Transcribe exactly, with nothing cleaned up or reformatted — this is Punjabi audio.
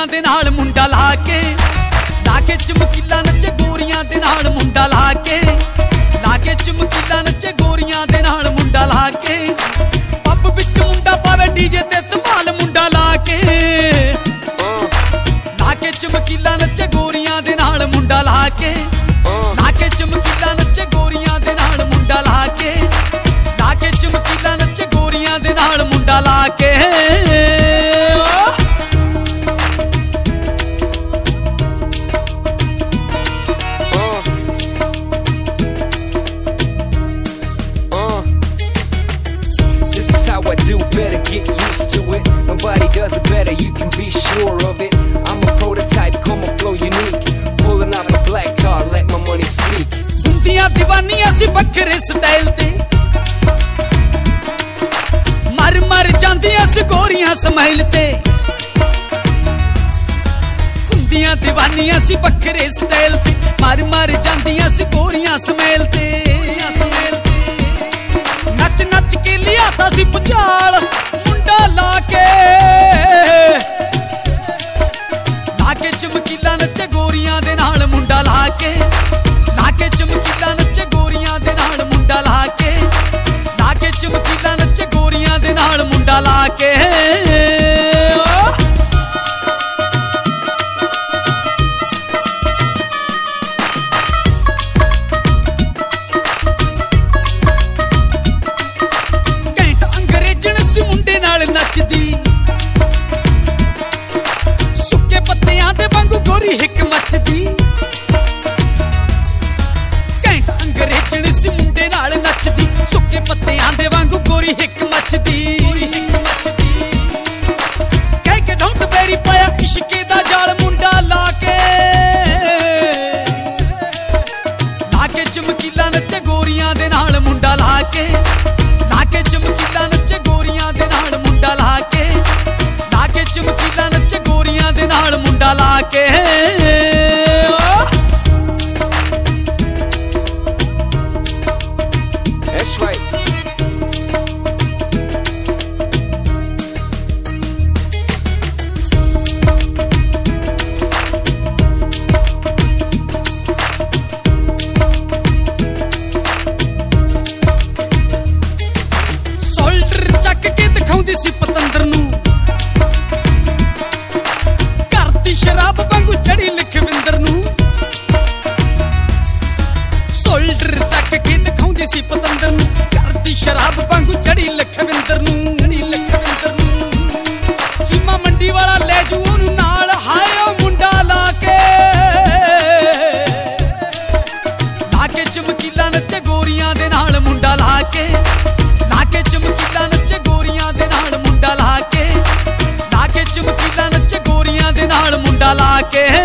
ਗੋਰੀਆਂ ਦੇ ਨਾਲ ਮੁੰਡਾ ਲਾ ਕੇ, ਲਾ ਕੇ ਚਮਕੀਲਾ ਨੱਚੇ ਗੋਰੀਆਂ ਦੇ ਨਾਲ ਮੁੰਡਾ ਲਾ ਕੇ, ਲਾ ਕੇ ਚਮਕੀਲਾ ਨੱਚੇ ਗੋਰੀਆਂ ਦੇ ਨਾਲ ਮੁੰਡਾ ਲਾ ਕੇ, ਪੱਬ ਵਿੱਚ ਮੁੰਡਾ ਪਾਵੇ ਡੀਜੇ ਤੇ ਧਮਾਲ ਮੁੰਡਾ ਲਾ ਕੇ, ਲਾ ਕੇ ਚਮਕੀਲਾ ਨੱਚੇ ਗੋਰੀਆਂ ਦੇ ਨਾਲ ਮੁੰਡਾ ਲਾ ਕੇ, ਲਾ ਕੇ ਚਮਕੀਲਾ ਨੱਚੇ ਗੋਰੀਆਂ ਦੇ ਨਾਲ ਮੁੰਡਾ ਲਾ ਕੇ, ਲਾ ਕੇ ਚਮਕੀਲਾ ਨੱਚੇ ਗੋਰੀਆਂ ਦੇ ਨਾਲ ਮੁੰਡਾ ਲਾ ਕੇ। Do better, get used to it. Nobody does it better, you can be sure of it. I'm a prototype, call my flow unique. Pulling out my black car, let my money speak. ਹੁੰਦੀਆਂ دیਵਾਨੀਆਂ ਸੀ ਵੱਖਰੇ ਸਟਾਈਲ ਤੇ, ਮਰ ਮਰ ਜਾਂਦੀਆਂ ਸੀ ਗੋਰੀਆਂ ਸਮਾਈਲ ਤੇ, ਹੁੰਦੀਆਂ دیਵਾਨੀਆਂ ਸੀ ਵੱਖਰੇ ਸਟਾਈਲ ਤੇ, ਮਰ ਮਰ ਜਾਂਦੀਆਂ ਸੀ ਗੋਰੀਆਂ ਸਮਾਈਲ ਤੇ, ਨੱਚ ਨੱਚ ਕੇ ਲਿਆਤਾ ਸੀ ਭੁਚਾਲ ਮੁੰਡਾ ਲਾ ਕੇ, ਲਾ ਕੇ ਚਮਕੀਲਾ ਨੱਚੇ ਗੋਰੀਆਂ ਦੇ ਨਾਲ ਮੁੰਡਾ ਲਾ ਕੇ, ਲਾ ਕੇ ਚਮਕੀਲਾ ਨੱਚੇ ਗੋਰੀਆਂ ਦੇ ਨਾਲ ਮੁੰਡਾ ਲਾ ਕੇ, ਲਾ ਕੇ ਚਮਕੀਲਾ ਨੱਚੇ ਗੋਰੀਆਂ ਦੇ ਨਾਲ ਮੁੰਡਾ ਲਾ ਕੇ। ਨੱਚਦੀ ਸੁੱਕੇ ਪੱਤਿਆਂ ਦੇ ਵਾਂਗੂ ਗੋਰੀ ਹਿੱਕ ਮੱਚਦੀ, ਘੈਂਟ ਅੰਗਰੇਜ਼ਣ ਸੀ ਮੁੰਡੇ ਨਾਲ ਨੱਚਦੀ, ਸੁੱਕੇ ਪੱਤਿਆਂ ਦੇ ਵਾਂਗੂ ਗੋਰੀ ਹਿੱਕ ਮੱਚਦੀ, ਕਹਿ ਕੇ ਡੋਂਟ ਵੈਰੀ ਪਾਇਆ ਇਸ਼ਕੇ ਦਾ ਜਾਲ ਮੁੰਡਾ ਲਾ ਕੇ, ਲਾ ਕੇ ਚਮਕੀਲਾ ਨੱਚੇ ਗੋਰੀਆਂ ਦੇ ਨਾਲ ਮੁੰਡਾ ਲਾ ਕੇ, ਲਾ ਕੇ ਚਮਕੀਲਾ ਨੱਚੇ ਗੋਰੀਆਂ ਦੇ ਨਾਲ ਮੁੰਡਾ ਲਾ ਕੇ, ਲਾ ਕੇ ਚਮਕੀਲਾ ਨੱਚੇ ਗੋਰੀਆਂ ਦੇ ਨਾਲ ਮੁੰਡਾ ਲਾ ਕੇ। That's right. ਸ਼ੋਲਡਰ ਚੱਕ ਕੇ ਦਿਖਾਉਂਦੀ ਸੀ ਪਤੰਦਰ ਨੂੰ, ਕਰਦੀ ਸ਼ਰਾਬ ਵਾਂਗੂ ਚੜੀ ਲਖਵਿੰਦਰ ਨੂੰ, ਸ਼ੋਲਡਰ ਚੱਕ ਕੇ ਦਿਖਾਉਂਦੀ ਸੀ ਪਤੰਦਰ ਨੂੰ, ਕਰਦੀ ਸ਼ਰਾਬ ਵਾਂਗੂ ਚੜੀ ਲਖਵਿੰਦਰ ਨੂੰ, ਚੜੀ ਲਖਵਿੰਦਰ ਨੂੰ, ਚੀਮਾ ਮੰਡੀ ਵਾਲਾ ਲੈ ਜੂ ਉਹਨੂੰ ਨਾਲ, ਹਾਏ ਉਹ ਮੁੰਡਾ ਲਾ ਕੇ, ਲਾ ਕੇ ਚਮਕੀਲਾ ਨੱਚੇ ਗੋਰੀਆਂ ਦੇ ਨਾਲ ਮੁੰਡਾ ਲਾ ਕੇ, ਲਾ ਕੇ ਚਮਕੀਲਾ ਨੱਚੇ ਗੋਰੀਆਂ ਦੇ ਨਾਲ ਮੁੰਡਾ ਲਾ ਕੇ, ਲਾ ਕੇ ਚਮਕੀਲਾ ਨੱਚੇ ਗੋਰੀਆਂ ਦੇ ਨਾਲ ਮੁੰਡਾ ਲਾ ਕੇ।